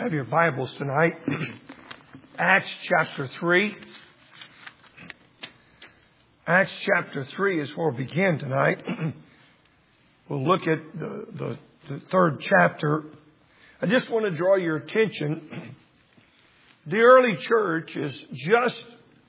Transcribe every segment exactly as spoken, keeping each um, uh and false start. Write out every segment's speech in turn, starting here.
Have your Bibles tonight. Acts chapter three. Acts chapter three is where we begin tonight. We'll look at the, the, the third chapter. I just want to draw your attention. The early church is just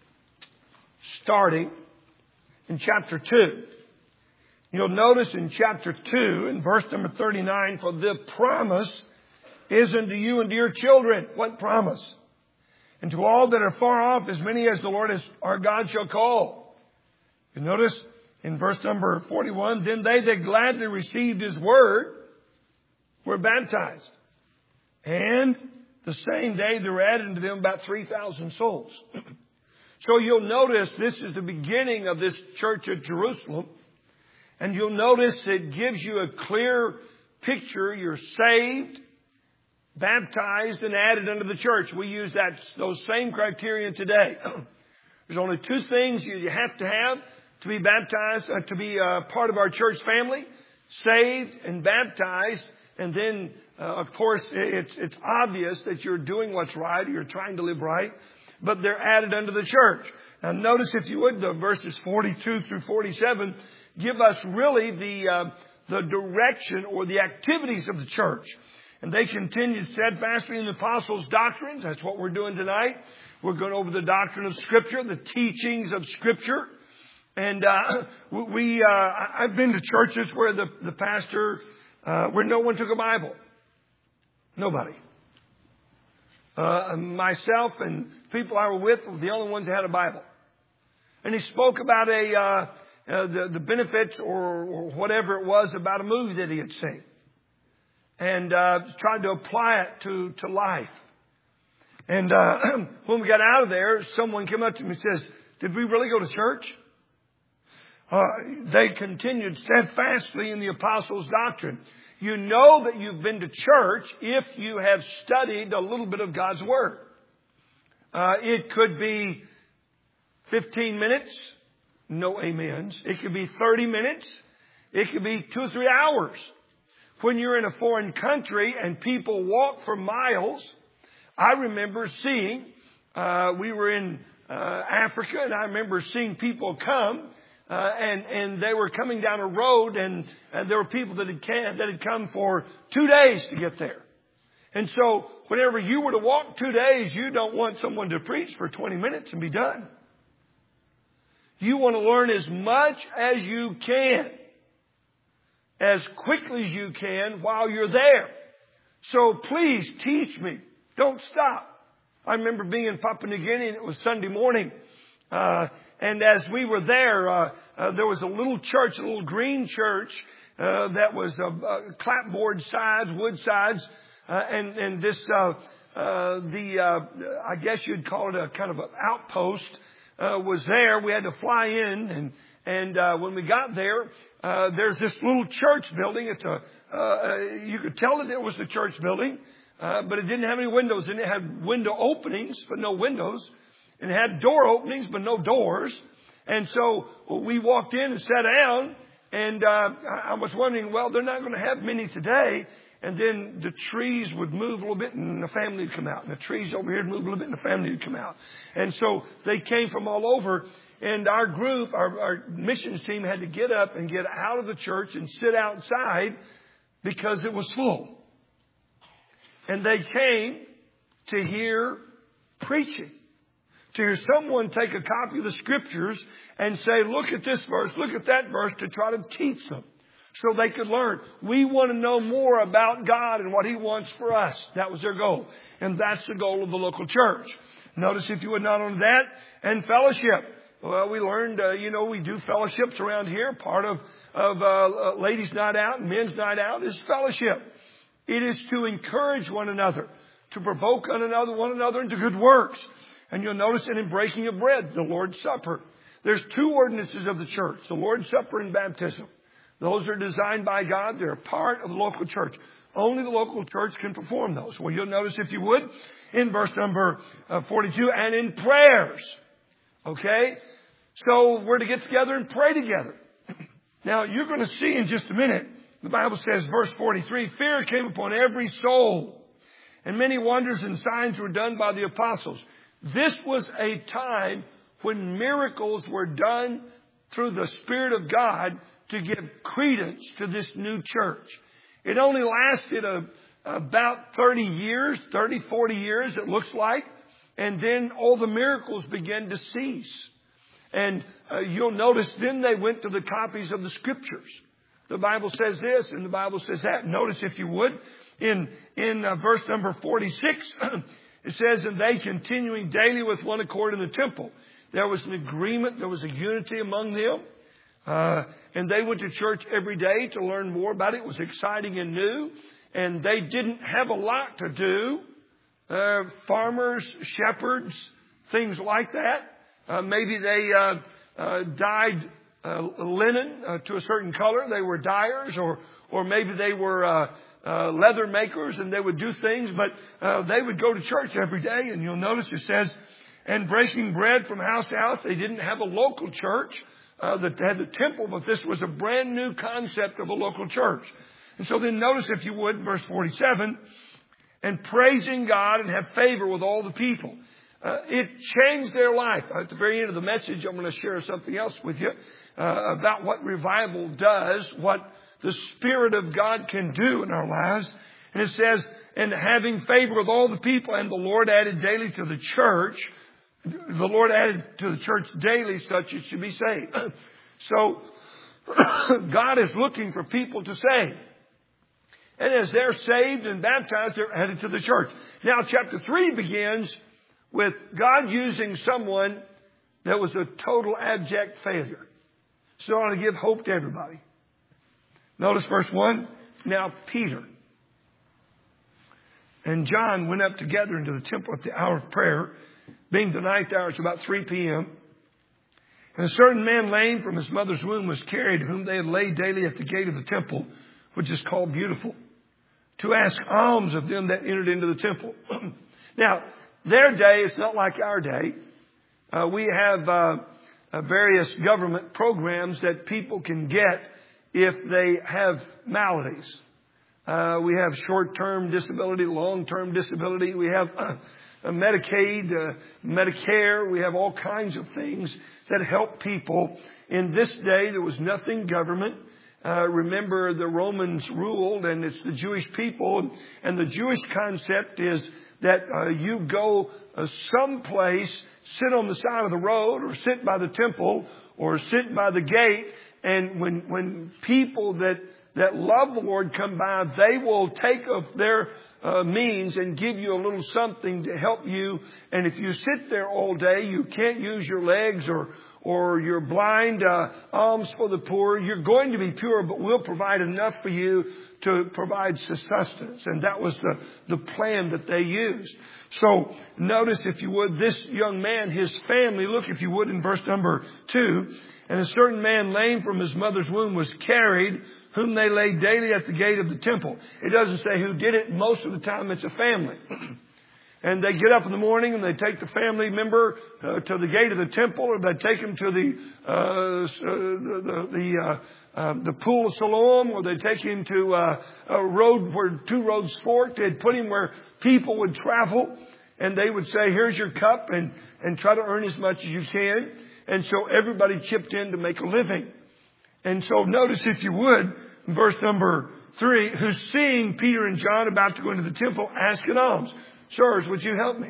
starting in chapter two. You'll notice in chapter two, in verse number thirty-nine, for the promise is unto you and to your children. What promise? And to all that are far off, as many as the Lord is, our God shall call. You notice in verse number forty-one, then they that gladly received His word were baptized. And the same day there were added unto them about three thousand souls. So you'll notice this is the beginning of this church at Jerusalem. And you'll notice it gives you a clear picture. You're saved, baptized, and added unto the church. We use that those same criteria today. There's only two things you have to have to be baptized, uh, to be uh, part of our church family: saved and baptized. And then, uh, of course, it's it's obvious that you're doing what's right, or you're trying to live right. But they're added unto the church. Now, notice, if you would, the verses forty-two through forty-seven give us really the uh, the direction or the activities of the church. And they continued steadfastly in the apostles' doctrines. That's what we're doing tonight. We're going over the doctrine of Scripture, the teachings of Scripture. And uh, we, uh, I've been to churches where the, the pastor, uh, where no one took a Bible. Nobody. Uh, myself and people I were with were the only ones that had a Bible. And he spoke about a uh, uh, the, the benefits or, or whatever it was about a movie that he had seen. And uh, tried to apply it to, to life. And uh, when we got out of there, someone came up to me and says, did we really go to church? Uh, they continued steadfastly in the apostles' doctrine. You know that you've been to church if you have studied a little bit of God's Word. Uh, it could be fifteen minutes, no amens. It could be thirty minutes. It could be two or three hours. When you're in a foreign country and people walk for miles, I remember seeing, uh, we were in uh, Africa, and I remember seeing people come, uh, and, and they were coming down a road, and, and there were people that had, can, that had come for two days to get there. And so whenever you were to walk two days, you don't want someone to preach for twenty minutes and be done. You want to learn as much as you can, as quickly as you can while you're there. So please teach me. Don't stop. I remember being in Papua New Guinea, and it was Sunday morning. Uh, and as we were there, uh, uh, there was a little church, a little green church, uh, that was uh, uh, clapboard sides, wood sides. Uh, and, and this, uh, uh, the, uh, I guess you'd call it a kind of an outpost, uh, was there. We had to fly in, and, and, uh, when we got there, Uh, there's this little church building. It's a, uh, you could tell that it was the church building, uh, but it didn't have any windows. And it had window openings, but no windows. And it had door openings, but no doors. And so we walked in and sat down, and uh, I was wondering, well, they're not going to have many today. And then the trees would move a little bit, and the family would come out. And the trees over here would move a little bit, and the family would come out. And so they came from all over. And our group, our, our missions team, had to get up and get out of the church and sit outside because it was full. And they came to hear preaching, to hear someone take a copy of the Scriptures and say, look at this verse, look at that verse, to try to teach them so they could learn. We want to know more about God and what He wants for us. That was their goal. And that's the goal of the local church. Notice, if you would, not only that, and fellowship. Well, we learned, uh, you know, we do fellowships around here. Part of, of uh, ladies' night out and men's night out is fellowship. It is to encourage one another, to provoke one another, one another into good works. And you'll notice it in breaking of bread, the Lord's Supper. There's two ordinances of the church, the Lord's Supper and baptism. Those are designed by God. They're a part of the local church. Only the local church can perform those. Well, you'll notice, if you would, in verse number uh, forty-two, and in prayers. Okay? So we're to get together and pray together. Now, you're going to see in just a minute, the Bible says, verse forty-three, fear came upon every soul. And many wonders and signs were done by the apostles. This was a time when miracles were done through the Spirit of God to give credence to this new church. It only lasted a, about thirty years, thirty, forty years, it looks like. And then all the miracles began to cease. And uh, you'll notice then they went to the copies of the Scriptures. The Bible says this and the Bible says that. Notice, if you would, in, in uh, verse number forty-six, it says, and they continuing daily with one accord in the temple. There was an agreement. There was a unity among them. Uh, and they went to church every day to learn more about it. It was exciting and new. And they didn't have a lot to do. Uh, farmers, shepherds, things like that. Uh, maybe they uh, uh, dyed uh, linen uh, to a certain color. They were dyers, or or maybe they were uh, uh, leather makers, and they would do things. But uh, they would go to church every day, and you'll notice it says, and breaking bread from house to house. They didn't have a local church uh, that had the temple, but this was a brand new concept of a local church. And so then notice, if you would, verse forty-seven, and praising God and have favor with all the people. Uh, it changed their life. At the very end of the message, I'm going to share something else with you uh, about what revival does, what the Spirit of God can do in our lives. And it says, and having favor with all the people, and the Lord added daily to the church. The Lord added to the church daily such it should be saved. So God is looking for people to save. And as they're saved and baptized, they're added to the church. Now, chapter three begins with God using someone that was a total abject failure. So I want to give hope to everybody. Notice verse one. Now Peter and John went up together into the temple at the hour of prayer, being the ninth hour. It's about three p.m. And a certain man lame from his mother's womb was carried, whom they had laid daily at the gate of the temple, which is called Beautiful, to ask alms of them that entered into the temple. Now, their day is not like our day. Uh, we have uh, uh, various government programs that people can get if they have maladies. Uh, we have short-term disability, long-term disability. We have uh, uh, Medicaid, uh, Medicare. We have all kinds of things that help people. In this day, there was nothing government. Uh, remember, the Romans ruled, and it's the Jewish people. And the Jewish concept is that uh, you go uh, someplace, sit on the side of the road, or sit by the temple, or sit by the gate. And when when people that that love the Lord come by, they will take of their uh, means and give you a little something to help you. And if you sit there all day, you can't use your legs, or or you're blind, uh, alms for the poor. You're going to be pure, but we'll provide enough for you to provide sustenance. And that was the, the plan that they used. So notice, if you would, this young man, his family, look, if you would, in verse number two. And a certain man lame from his mother's womb was carried, whom they laid daily at the gate of the temple. It doesn't say who did it. Most of the time it's a family. And they get up in the morning and they take the family member uh, to the gate of the temple, or they take him to the uh, uh, the the, uh, uh, the pool of Siloam, or they take him to uh, a road where two roads forked. They'd put him where people would travel, and they would say, "Here's your cup," and and try to earn as much as you can. And so everybody chipped in to make a living. And so notice, if you would, verse number three, who seeing Peter and John about to go into the temple, asked an alms. Sirs, would you help me?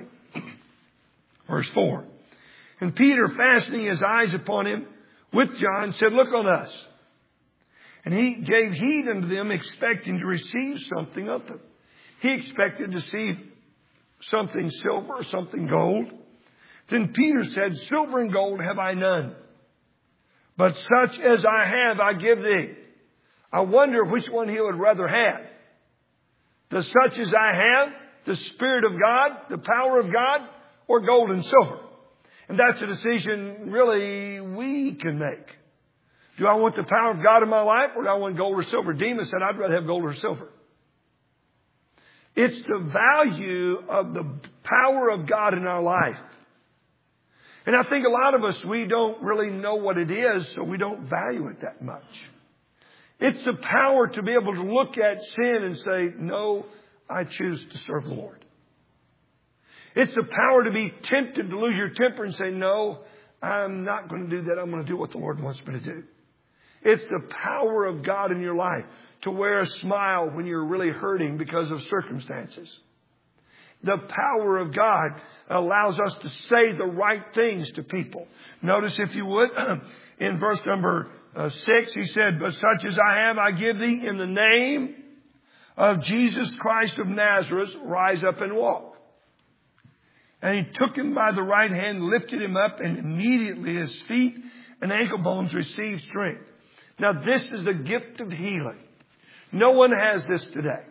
Verse four. And Peter, fastening his eyes upon him with John, said, look on us. And he gave heed unto them, expecting to receive something of them. He expected to receive something silver or something gold. Then Peter said, silver and gold have I none, but such as I have I give thee. I wonder which one he would rather have. The such as I have, the Spirit of God, the power of God, or gold and silver. And that's a decision really we can make. Do I want the power of God in my life, or do I want gold or silver? Demas said, I'd rather have gold or silver. It's the value of the power of God in our life. And I think a lot of us, we don't really know what it is, so we don't value it that much. It's the power to be able to look at sin and say, no, I choose to serve the Lord. It's the power to be tempted to lose your temper and say, no, I'm not going to do that. I'm going to do what the Lord wants me to do. It's the power of God in your life to wear a smile when you're really hurting because of circumstances. The power of God allows us to say the right things to people. Notice, if you would, in verse number uh, six, he said, but such as I am, I give thee in the name of Jesus Christ of Nazareth, rise up and walk. And he took him by the right hand, lifted him up, and immediately his feet and ankle bones received strength. Now, this is the gift of healing. No one has this today.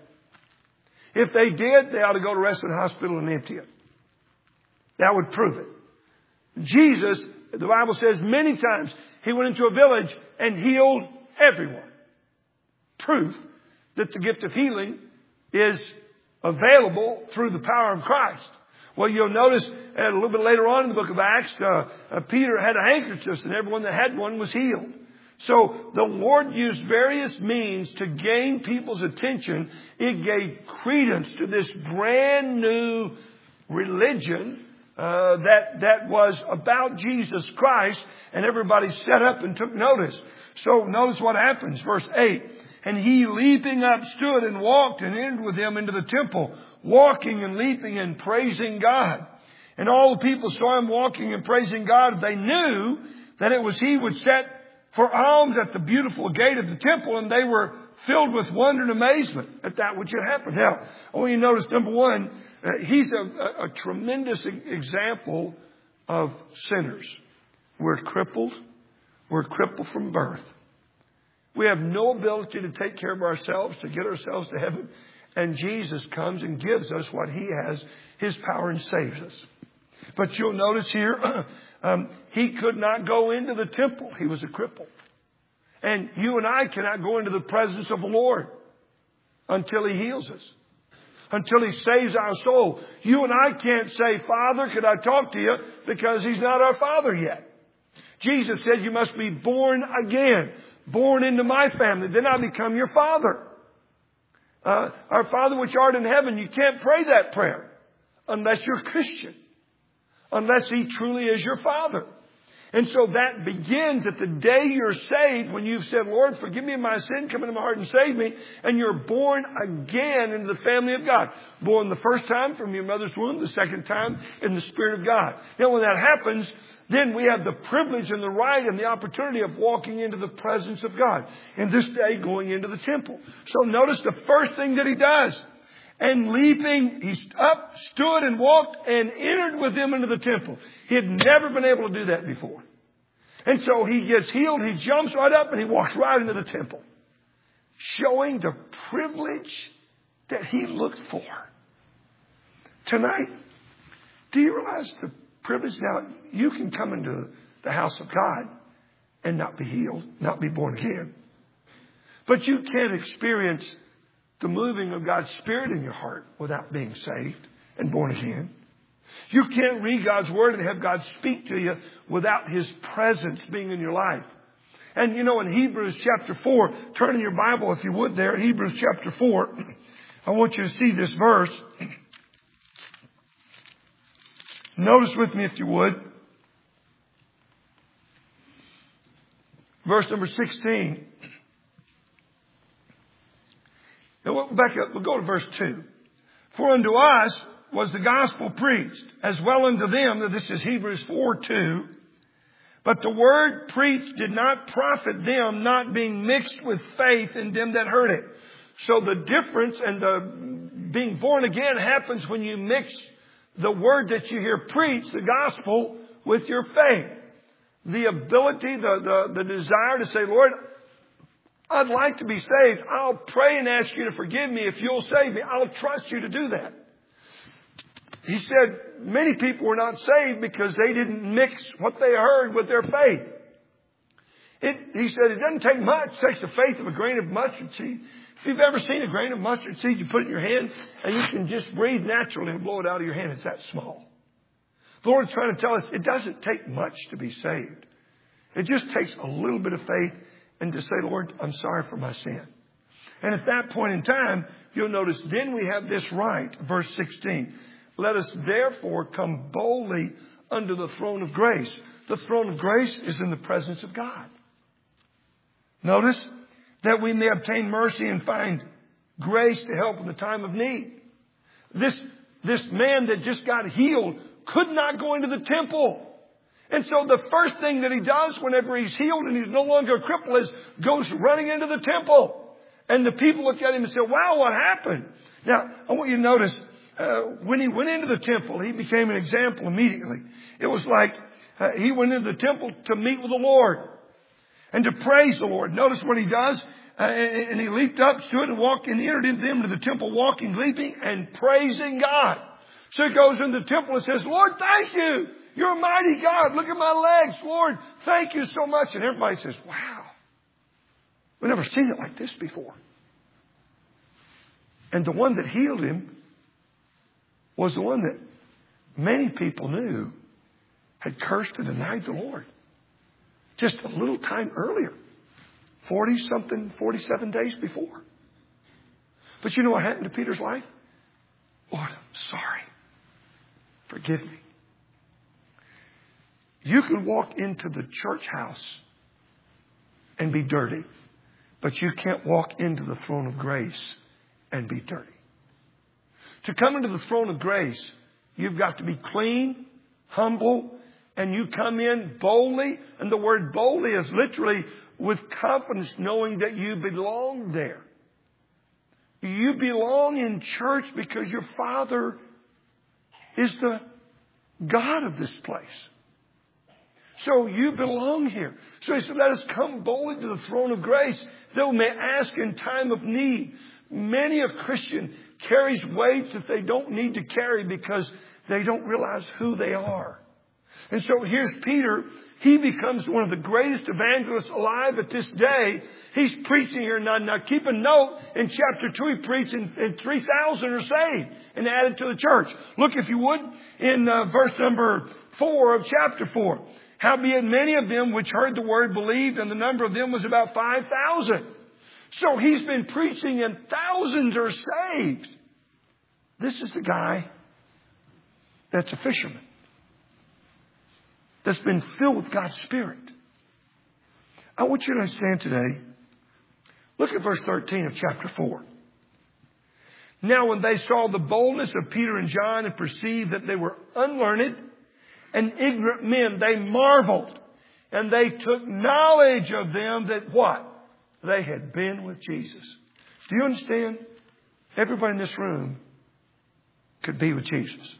If they did, they ought to go to Reston Hospital and empty it. That would prove it. Jesus, the Bible says many times, he went into a village and healed everyone. Proof that the gift of healing is available through the power of Christ. Well, you'll notice a little bit later on in the book of Acts, uh, uh, Peter had a handkerchief and everyone that had one was healed. So the Lord used various means to gain people's attention. It gave credence to this brand new religion uh, that that was about Jesus Christ, and everybody sat up and took notice. So notice what happens, verse eight. And he, leaping up, stood and walked and entered with him into the temple, walking and leaping and praising God. And all the people saw him walking and praising God. They knew that it was he which sat for alms at the beautiful gate of the temple, and they were filled with wonder and amazement at that which had happened. Now, I want you to notice, number one, uh, he's a, a, a tremendous example of sinners. We're crippled. We're crippled from birth. We have no ability to take care of ourselves, to get ourselves to heaven. And Jesus comes and gives us what he has, his power, and saves us. But you'll notice here, um, he could not go into the temple. He was a cripple. And you and I cannot go into the presence of the Lord until he heals us, until he saves our soul. You and I can't say, Father, could I talk to you? Because he's not our Father yet. Jesus said you must be born again. Born into my family, then I become your Father. Uh, our Father which art in heaven, you can't pray that prayer unless you're a Christian. Unless he truly is your Father. And so that begins at the day you're saved, when you've said, Lord, forgive me of my sin, come into my heart and save me. And you're born again into the family of God. Born the first time from your mother's womb, the second time in the Spirit of God. Now when that happens, then we have the privilege and the right and the opportunity of walking into the presence of God. And this day going into the temple. So notice the first thing that he does. And leaping, he up, stood and walked and entered with him into the temple. He had never been able to do that before. And so he gets healed, he jumps right up and he walks right into the temple. Showing the privilege that he looked for. Tonight, do you realize the privilege? Now, you can come into the house of God and not be healed, not be born again. But you can't experience the moving of God's Spirit in your heart without being saved and born again. You can't read God's Word and have God speak to you without his presence being in your life. And you know, in Hebrews chapter four, turn in your Bible if you would there, Hebrews chapter four, I want you to see this verse. Notice with me if you would. Verse number sixteen. Now we'll back up. We'll go to verse two. For unto us was the gospel preached, as well unto them, that this is Hebrews four two. But the word preached did not profit them, not being mixed with faith in them that heard it. So the difference and the being born again happens when you mix the word that you hear preached, the gospel, with your faith. The ability, the, the, the desire to say, Lord, I'd like to be saved. I'll pray and ask you to forgive me if you'll save me. I'll trust you to do that. He said many people were not saved because they didn't mix what they heard with their faith. It, he said it doesn't take much. It takes the faith of a grain of mustard seed. If you've ever seen a grain of mustard seed, you put it in your hand and you can just breathe naturally and blow it out of your hand. It's that small. The Lord's trying to tell us it doesn't take much to be saved. It just takes a little bit of faith and to say, Lord, I'm sorry for my sin. And at that point in time, you'll notice then we have this right, verse sixteen. Let us therefore come boldly unto the throne of grace. The throne of grace is in the presence of God. Notice that we may obtain mercy and find grace to help in the time of need. This, this man that just got healed could not go into the temple. And so the first thing that he does whenever he's healed and he's no longer a cripple is goes running into the temple. And the people look at him and say, wow, what happened? Now, I want you to notice, uh, when he went into the temple, he became an example immediately. It was like uh, he went into the temple to meet with the Lord and to praise the Lord. Notice what he does. Uh, and he leaped up, stood and walked and entered into them to the temple, walking, leaping and praising God. So he goes into the temple and says, Lord, thank you. You're a mighty God. Look at my legs. Lord, thank you so much. And everybody says, wow, we've never seen it like this before. And the one that healed him was the one that many people knew had cursed and denied the Lord just a little time earlier. forty something, forty-seven days before. But you know what happened to Peter's life? Lord, I'm sorry. Forgive me. You can walk into the church house and be dirty, but you can't walk into the throne of grace and be dirty. To come into the throne of grace, you've got to be clean, humble, and you come in boldly. And the word boldly is literally with confidence, knowing that you belong there. You belong in church because your Father is the God of this place. So you belong here. So he said, let us come boldly to the throne of grace, that we may ask in time of need. Many a Christian carries weights that they don't need to carry because they don't realize who they are. And so here's Peter. He becomes one of the greatest evangelists alive at this day. He's preaching here. Now, now keep a note, in chapter two, he preached and, and three thousand are saved and added to the church. Look, if you would, in uh, verse number four of chapter four. Howbeit many of them which heard the word believed, and the number of them was about five thousand. So he's been preaching and thousands are saved. This is the guy that's a fisherman, that's been filled with God's Spirit. I want you to understand today, look at verse thirteen of chapter four. Now when they saw the boldness of Peter and John and perceived that they were unlearned and ignorant men, they marveled. And they took knowledge of them that what? They had been with Jesus. Do you understand? Everybody in this room could be with Jesus.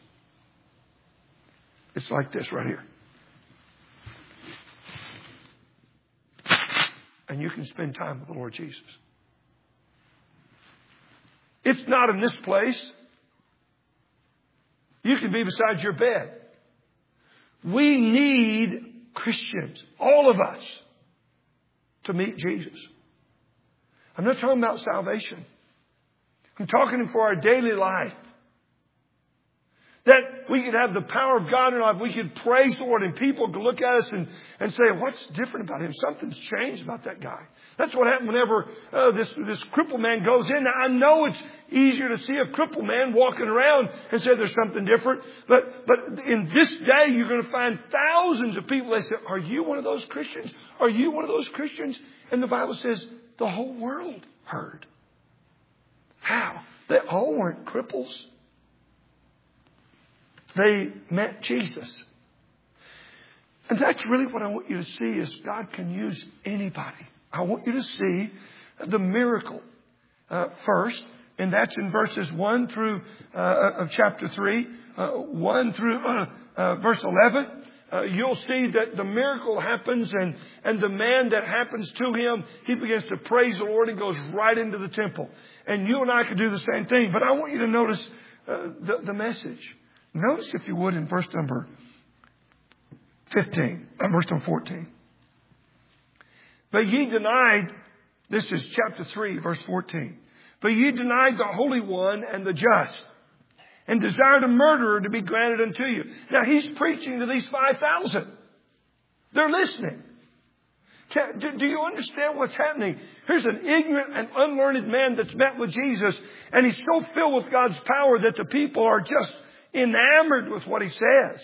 It's like this right here. And you can spend time with the Lord Jesus. It's not in this place. You can be beside your bed. We need Christians, all of us, to meet Jesus. I'm not talking about salvation. I'm talking for our daily life. That we could have the power of God in our life. We could praise the Lord and people could look at us and, and say, what's different about him? Something's changed about that guy. That's what happened whenever uh, this, this crippled man goes in. Now, I know it's easier to see a crippled man walking around and say there's something different. But, but in this day, you're going to find thousands of people. They say, are you one of those Christians? Are you one of those Christians? And the Bible says the whole world heard. How? They all weren't cripples. They met Jesus. And that's really what I want you to see, is God can use anybody. I want you to see the miracle uh, first. And that's in verses one through uh, of chapter three, uh, one through uh, uh, verse eleven. Uh, you'll see that the miracle happens, and, and the man that happens to him, he begins to praise the Lord and goes right into the temple. And you and I could do the same thing. But I want you to notice uh, the, the message. Notice, if you would, in verse number fifteen, uh, verse number fourteen. But ye denied, this is chapter three, verse fourteen. But ye denied the Holy One and the just, and desired a murderer to be granted unto you. Now he's preaching to these five thousand. They're listening. Can, do, do you understand what's happening? Here's an ignorant and unlearned man that's met with Jesus, and he's so filled with God's power that the people are just enamored with what he says.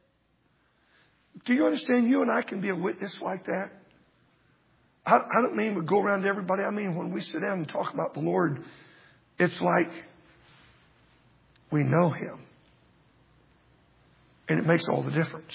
Do you understand? You and I can be a witness like that. I, I don't mean we go around to everybody. I mean when we sit down and talk about the Lord, it's like we know Him. And it makes all the difference.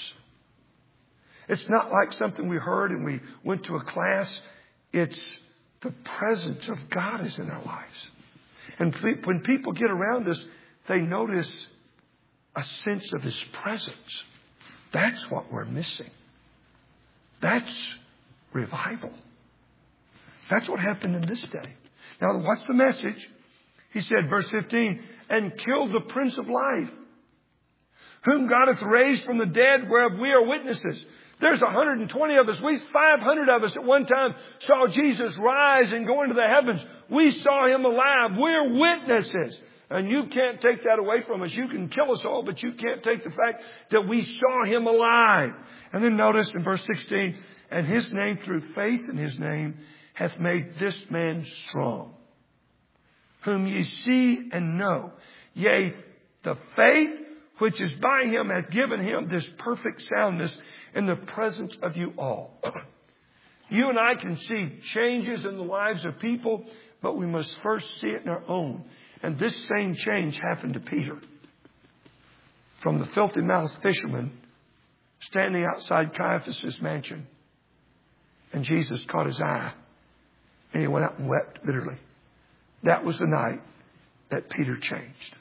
It's not like something we heard and we went to a class. It's the presence of God is in our lives. And when people get around us, they notice a sense of His presence. That's what we're missing. That's revival. That's what happened in this day. Now, what's the message? He said, verse fifteen, and killed the Prince of Life, whom God hath raised from the dead, whereof we are witnesses. There's one hundred twenty of us. We, five hundred of us at one time saw Jesus rise and go into the heavens. We saw Him alive. We're witnesses. And you can't take that away from us. You can kill us all, but you can't take the fact that we saw Him alive. And then notice in verse sixteen, and His name through faith in His name hath made this man strong, whom ye see and know. Yea, the faith which is by Him hath given Him this perfect soundness in the presence of you all. You and I can see changes in the lives of people, but we must first see it in our own. And this same change happened to Peter. From the filthy-mouthed fisherman standing outside Caiaphas' mansion. And Jesus caught his eye. And he went out and wept bitterly. That was the night that Peter changed.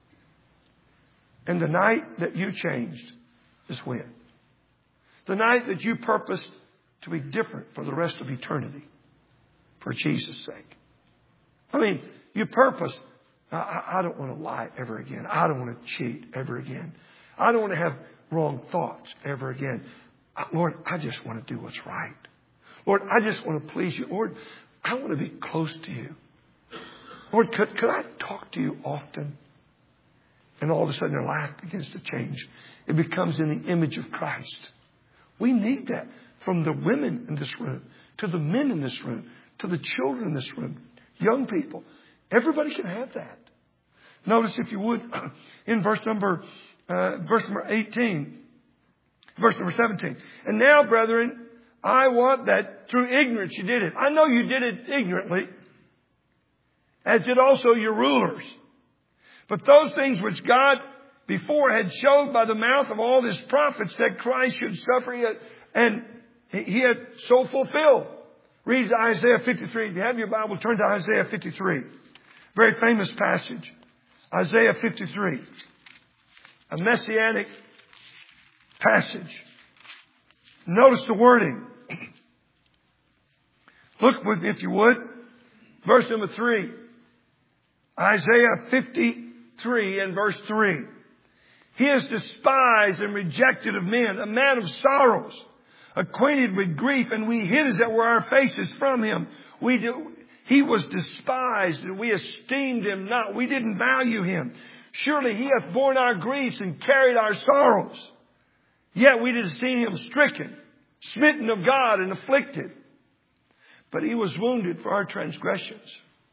And the night that you changed is when? The night that you purposed to be different for the rest of eternity. For Jesus' sake. I mean, you purposed, I, I don't want to lie ever again. I don't want to cheat ever again. I don't want to have wrong thoughts ever again. Lord, I just want to do what's right. Lord, I just want to please you. Lord, I want to be close to you. Lord, could, could I talk to you often? And all of a sudden their life begins to change. It becomes in the image of Christ. We need that from the women in this room, to the men in this room, to the children in this room, young people. Everybody can have that. Notice, if you would, in verse number, uh, verse number eighteen, verse number seventeen. And now, brethren, I want that through ignorance you did it. I know you did it ignorantly, as did also your rulers. But those things which God before had showed by the mouth of all His prophets that Christ should suffer, he had, and He had so fulfilled. Read Isaiah fifty-three. If you have your Bible, turn to Isaiah fifty-three. Very famous passage. Isaiah fifty-three. A messianic passage. Notice the wording. Look with, if you would, verse number three. Isaiah fifty-three and verse three. He is despised and rejected of men, a man of sorrows, acquainted with grief, and we hid as it were our faces from Him. We do, He was despised, and we esteemed Him not. We didn't value Him. Surely He hath borne our griefs and carried our sorrows. Yet we did esteem Him stricken, smitten of God, and afflicted. But He was wounded for our transgressions.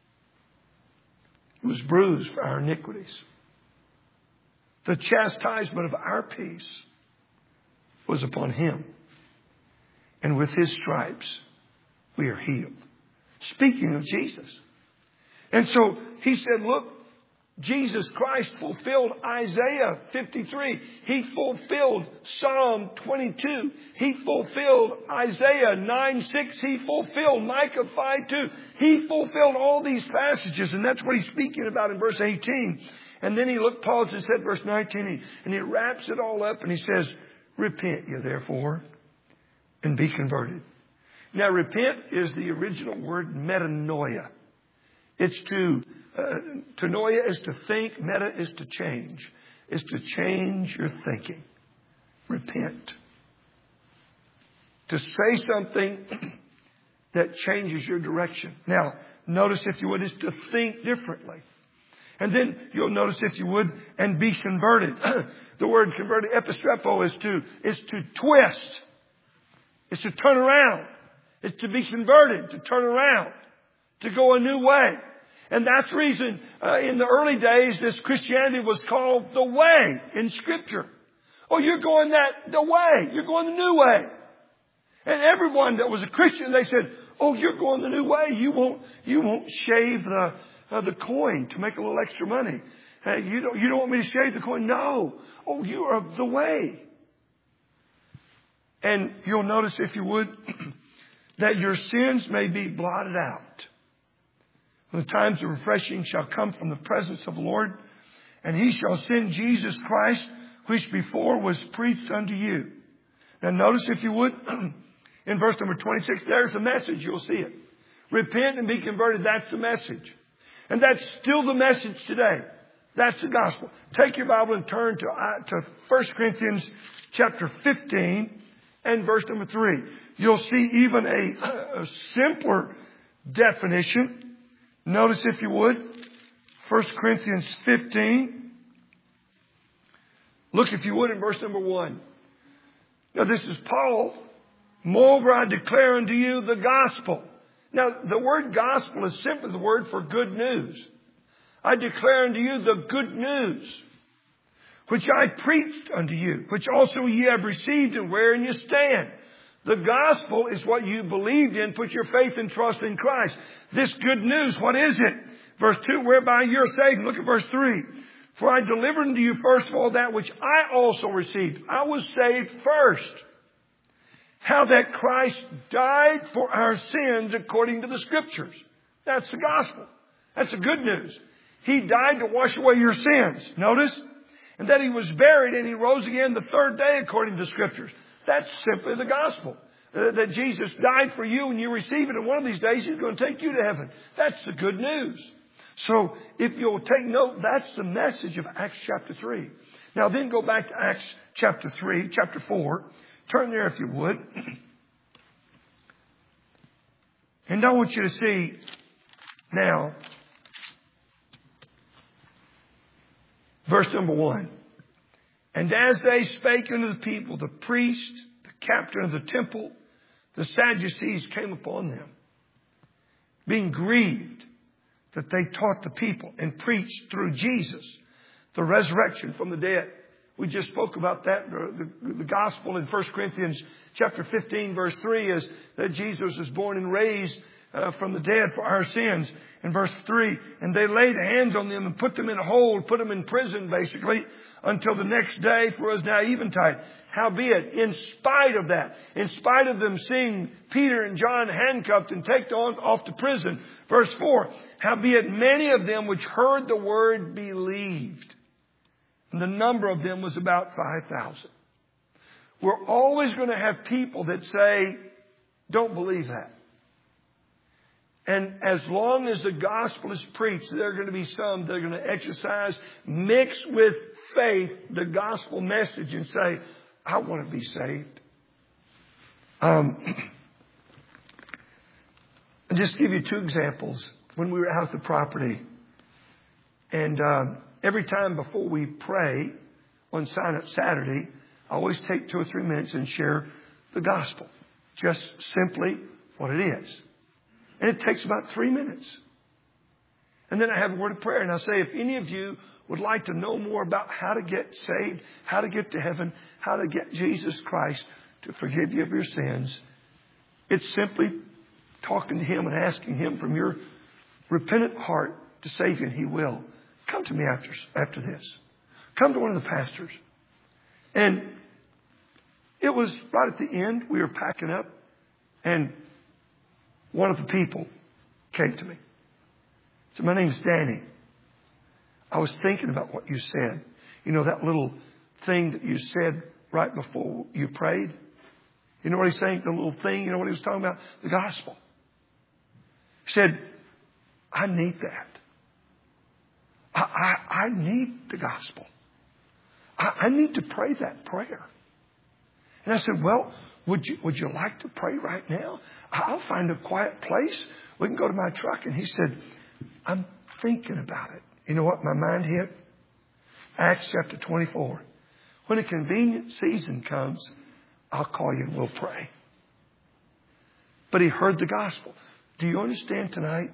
He was bruised for our iniquities. The chastisement of our peace was upon Him. And with His stripes, we are healed. Speaking of Jesus. And so He said, look, Jesus Christ fulfilled Isaiah fifty-three. He fulfilled Psalm twenty-two. He fulfilled Isaiah nine six. He fulfilled Micah five two. He fulfilled all these passages. And that's what He's speaking about in verse eighteen. And then He looked, pauses and said, verse nineteen, and He wraps it all up and He says, repent ye therefore and be converted. Now, repent is the original word metanoia. It's to, uh, to noia is to think, meta is to change. Is to change your thinking. Repent. To say something that changes your direction. Now, notice, if you would, is to think differently. And then you'll notice, if you would, and be converted. The word converted, epistrepo, is to, is to twist. It's to turn around. It's to be converted, to turn around, to go a new way. And that's the reason uh, in the early days this Christianity was called the way in Scripture. Oh, you're going that the way. You're going the new way. And everyone that was a Christian, they said, oh, you're going the new way. You won't, you won't shave the, uh, the coin to make a little extra money. Hey, you don't, you don't want me to shave the coin? No. Oh, you are of the way. And you'll notice, if you would, that your sins may be blotted out. The times of refreshing shall come from the presence of the Lord, and he shall send Jesus Christ, which before was preached unto you. Now notice, if you would, in verse number twenty-six, there's the message. You'll see it. Repent and be converted. That's the message. And that's still the message today. That's the gospel. Take your Bible and turn to, uh, to First Corinthians chapter fifteen and verse number three. You'll see even a, a simpler definition. Notice, if you would, First Corinthians fifteen. Look, if you would, in verse number one. Now, this is Paul. Moreover, I declare unto you the gospel. Now, the word gospel is simply the word for good news. I declare unto you the good news, which I preached unto you, which also ye have received and wherein you stand. The gospel is what you believed in. Put your faith and trust in Christ. This good news, what is it? Verse two, whereby you're saved. Look at verse three. For I delivered unto you first of all that which I also received. I was saved first. How that Christ died for our sins according to the Scriptures. That's the gospel. That's the good news. He died to wash away your sins. Notice? And that he was buried and he rose again the third day according to the Scriptures. That's simply the gospel. Uh, that Jesus died for you and you receive it. And one of these days he's going to take you to heaven. That's the good news. So if you'll take note, that's the message of Acts chapter three. Now then go back to Acts chapter three, chapter four. Turn there if you would. And I want you to see now verse number one. And as they spake unto the people, the priest, the captain of the temple, the Sadducees came upon them, being grieved that they taught the people and preached through Jesus the resurrection from the dead. We just spoke about that. The, the, the gospel in First Corinthians chapter fifteen, verse three, is that Jesus was born and raised uh, from the dead for our sins. In verse three, and they laid hands on them and put them in a hold, put them in prison, basically, until the next day, for it was now eventide. Howbeit, in spite of that, in spite of them seeing Peter and John handcuffed and taken off to prison, verse four, howbeit many of them which heard the word believed. And the number of them was about five thousand. We're always going to have people that say, don't believe that. And as long as the gospel is preached, there are going to be some that are going to exercise, mix with faith, the gospel message and say, I want to be saved. Um, I'll just give you two examples. When we were out at the property, and um, every time before we pray on Sign Up Saturday, I always take two or three minutes and share the gospel. Just simply what it is. And it takes about three minutes. And then I have a word of prayer. And I say, if any of you would like to know more about how to get saved, how to get to heaven, how to get Jesus Christ to forgive you of your sins, it's simply talking to Him and asking Him from your repentant heart to save you, and He will. Come to me after, after this. Come to one of the pastors. And it was right at the end. We were packing up. And one of the people came to me. So my name's Danny. I was thinking about what you said. You know, that little thing that you said right before you prayed? You know what he's saying? The little thing, you know what he was talking about? The gospel. He said, I need that. I, I, I need the gospel. I, I need to pray that prayer. And I said, well, would you, would you like to pray right now? I'll find a quiet place. We can go to my truck. And he said, I'm thinking about it. You know what my mind hit? Acts chapter twenty-four. When a convenient season comes, I'll call you and we'll pray. But he heard the gospel. Do you understand tonight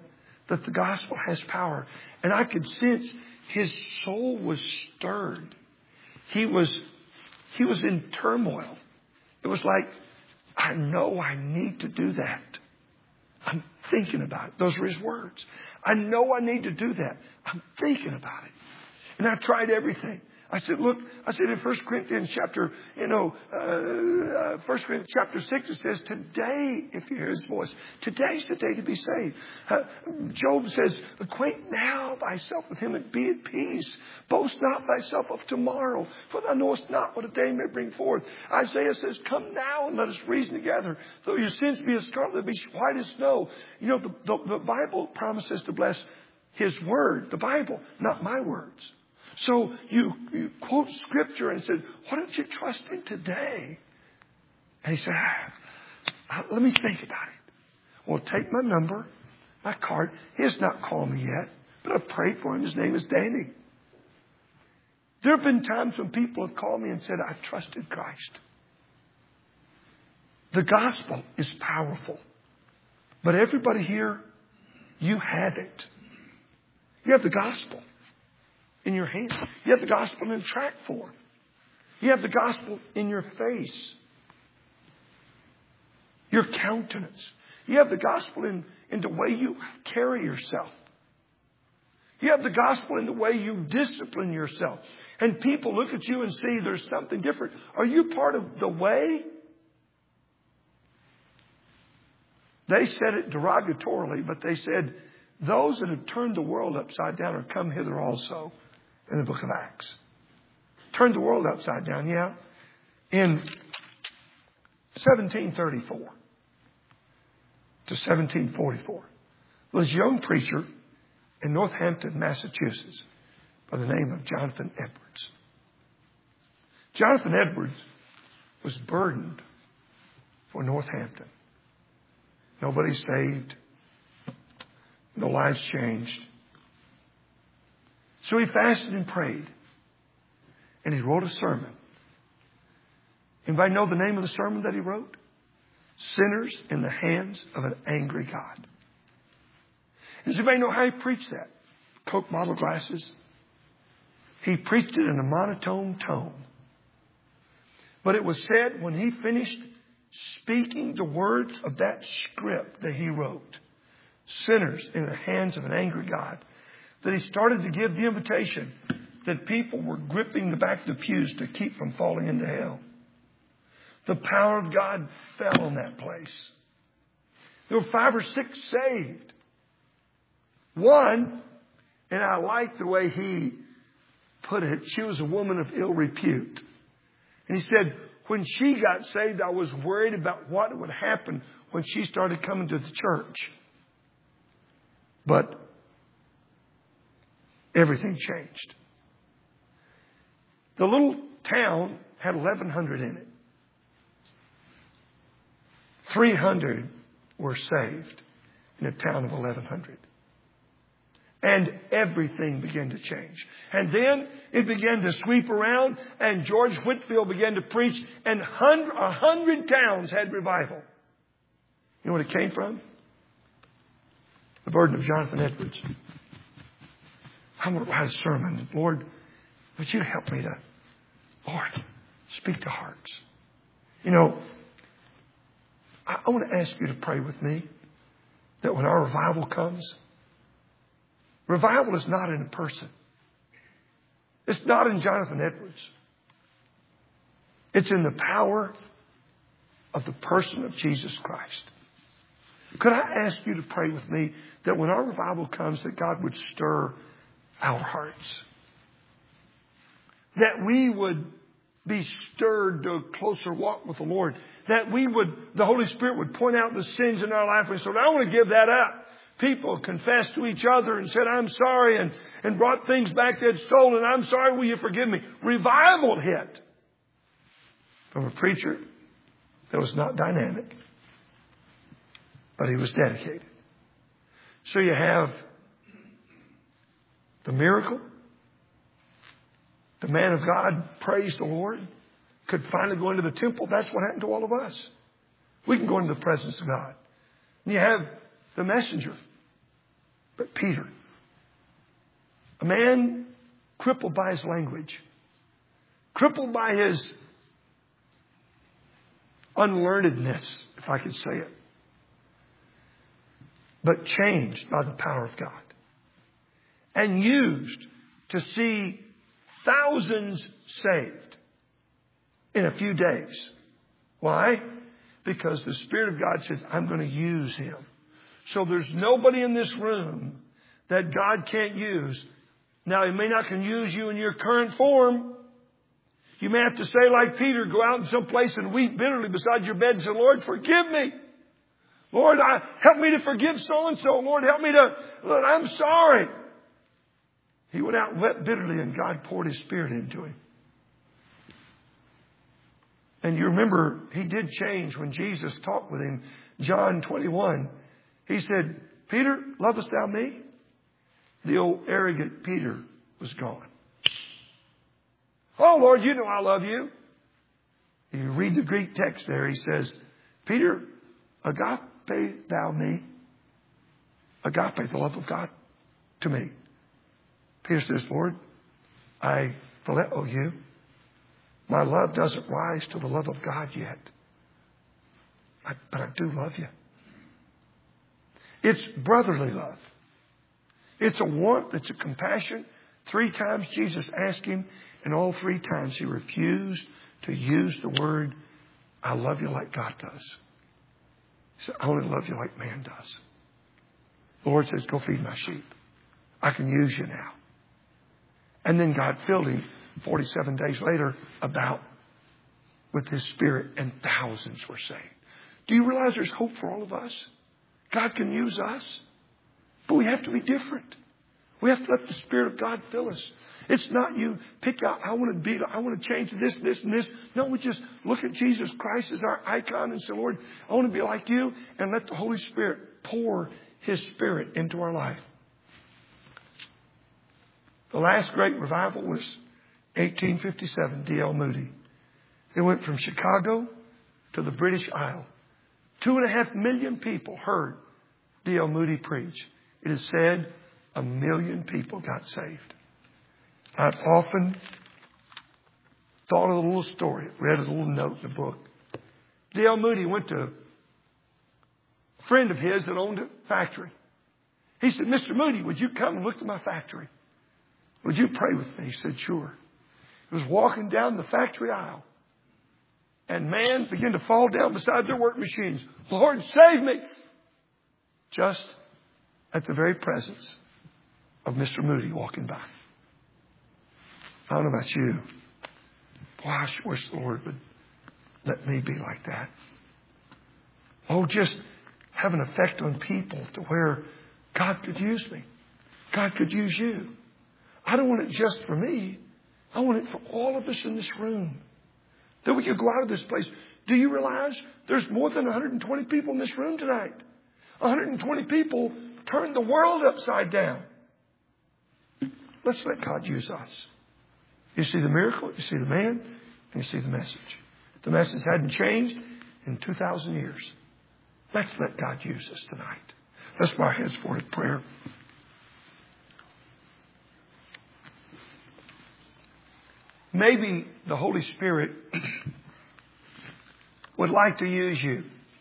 that the gospel has power. And I could sense his soul was stirred. He was, he was in turmoil. It was like, I know I need to do that. I'm thinking about it. Those were his words. I know I need to do that. I'm thinking about it. And I tried everything. I said, look, I said in First Corinthians chapter, you know, uh, First Corinthians chapter six, it says, today, if you hear his voice, today's the day to be saved. Uh, Job says, acquaint now thyself with him and be at peace. Boast not thyself of tomorrow, for thou knowest not what a day may bring forth. Isaiah says, come now and let us reason together. Though your sins be as scarlet, they'll be white as snow. You know, the, the, the Bible promises to bless his word, the Bible, not my words. So you, you quote scripture and said, why don't you trust him today? And he said, ah, let me think about it. Well, take my number, my card. He has not called me yet, but I've prayed for him. His name is Danny. There have been times when people have called me and said, I've trusted Christ. The gospel is powerful. But everybody here, you have it. You have the gospel in your hand. You have the gospel in tract form. You have the gospel in your face, your countenance. You have the gospel in, in the way you carry yourself. You have the gospel in the way you discipline yourself. And people look at you and see there's something different. Are you part of the way? They said it derogatorily, but they said, those that have turned the world upside down are come hither also. In the book of Acts. Turned the world upside down, yeah. In seventeen thirty-four to seventeen forty-four, there was a young preacher in Northampton, Massachusetts, by the name of Jonathan Edwards. Jonathan Edwards was burdened for Northampton. Nobody saved. No lives changed. So he fasted and prayed. And he wrote a sermon. Anybody know the name of the sermon that he wrote? Sinners in the Hands of an Angry God. Does anybody know how he preached that? Coke bottle glasses. He preached it in a monotone tone. But it was said when he finished speaking the words of that script that he wrote, sinners in the hands of an angry God, that he started to give the invitation that people were gripping the back of the pews to keep from falling into hell. The power of God fell on that place. There were five or six saved. One, and I like the way he put it, she was a woman of ill repute. And he said, when she got saved, I was worried about what would happen when she started coming to the church. But everything changed. The little town had eleven hundred in it. three hundred were saved in a town of eleven hundred. And everything began to change. And then it began to sweep around, and George Whitefield began to preach, and a hundred towns had revival. You know what it came from? The burden of Jonathan Edwards. I'm going to write a sermon. Lord, would you help me to, Lord, speak to hearts. You know, I, I want to ask you to pray with me that when our revival comes, revival is not in a person. It's not in Jonathan Edwards. It's in the power of the person of Jesus Christ. Could I ask you to pray with me that when our revival comes, that God would stir our hearts? That we would be stirred to a closer walk with the Lord. That we would, the Holy Spirit would point out the sins in our life and say, I want to give that up. People confessed to each other and said, I'm sorry, and, and brought things back they had stolen. I'm sorry, will you forgive me? Revival hit from a preacher that was not dynamic, but he was dedicated. So you have the miracle. The man of God praised the Lord, could finally go into the temple. That's what happened to all of us. We can go into the presence of God. And you have the messenger. But Peter, a man crippled by his language, crippled by his unlearnedness, if I could say it, but changed by the power of God and used to see thousands saved in a few days. Why? Because the Spirit of God says, I'm going to use him. So there's nobody in this room that God can't use. Now, he may not can use you in your current form. You may have to say like Peter, go out in some place and weep bitterly beside your bed and say, Lord, forgive me. Lord, I, help me to forgive so-and-so. Lord, help me to, Lord, I'm sorry. He went out and wept bitterly and God poured his Spirit into him. And you remember, he did change when Jesus talked with him. John twenty-one. He said, Peter, lovest thou me? The old arrogant Peter was gone. Oh, Lord, you know I love you. You read the Greek text there. He says, Peter, agape thou me. Agape, the love of God to me. Peter says, Lord, I phileo you. My love doesn't rise to the love of God yet. I, but I do love you. It's brotherly love. It's a warmth. It's a compassion. Three times Jesus asked him, and all three times he refused to use the word, I love you like God does. He said, I only love you like man does. The Lord says, go feed my sheep. I can use you now. And then God filled him forty-seven days later about with his Spirit, and thousands were saved. Do you realize there's hope for all of us? God can use us, but we have to be different. We have to let the Spirit of God fill us. It's not you pick out, I want to be, I want to change this, this, and this. No, we just look at Jesus Christ as our icon and say, Lord, I want to be like you, and let the Holy Spirit pour his Spirit into our life. The last great revival was eighteen fifty-seven, D L Moody. It went from Chicago to the British Isle. Two and a half million people heard D L Moody preach. It is said a million people got saved. I've often thought of a little story, read a little note in the book. D L Moody went to a friend of his that owned a factory. He said, Mister Moody, would you come and look at my factory? Would you pray with me? He said, sure. He was walking down the factory aisle, and man began to fall down beside their work machines. Lord, save me. Just at the very presence of Mister Moody walking by. I don't know about you. Boy, I wish the Lord would let me be like that. Oh, just have an effect on people to where God could use me. God could use you. I don't want it just for me. I want it for all of us in this room. That we could go out of this place. Do you realize there's more than one hundred twenty people in this room tonight? one hundred twenty people turned the world upside down. Let's let God use us. You see the miracle, you see the man, and you see the message. The message hadn't changed in two thousand years. Let's let God use us tonight. Let's bow our heads for a prayer. Maybe the Holy Spirit would like to use you.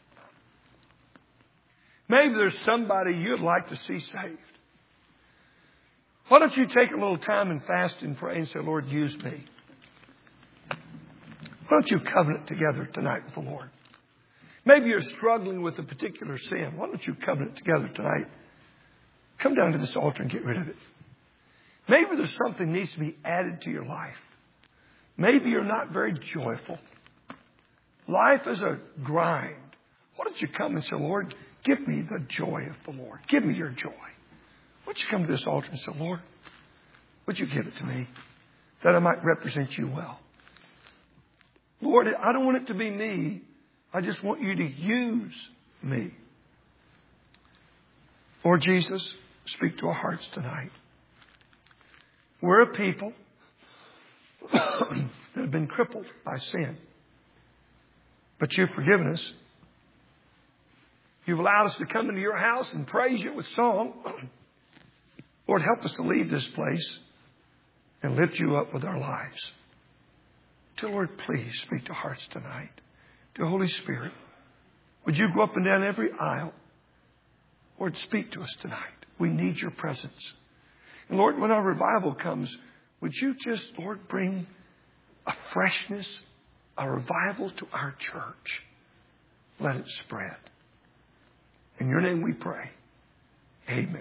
Maybe there's somebody you'd like to see saved. Why don't you take a little time and fast and pray and say, Lord, use me. Why don't you covenant together tonight with the Lord? Maybe you're struggling with a particular sin. Why don't you covenant together tonight? Come down to this altar and get rid of it. Maybe there's something that needs to be added to your life. Maybe you're not very joyful. Life is a grind. Why don't you come and say, Lord, give me the joy of the Lord. Give me your joy. Why don't you come to this altar and say, Lord, would you give it to me that I might represent you well? Lord, I don't want it to be me. I just want you to use me. Lord Jesus, speak to our hearts tonight. We're a people that have been crippled by sin. But you've forgiven us. You've allowed us to come into your house and praise you with song. Lord, help us to leave this place and lift you up with our lives. Dear Lord, please speak to hearts tonight. Dear Holy Spirit, would you go up and down every aisle? Lord, speak to us tonight. We need your presence. And Lord, when our revival comes, would you just, Lord, bring a freshness, a revival to our church. Let it spread. In your name we pray. Amen.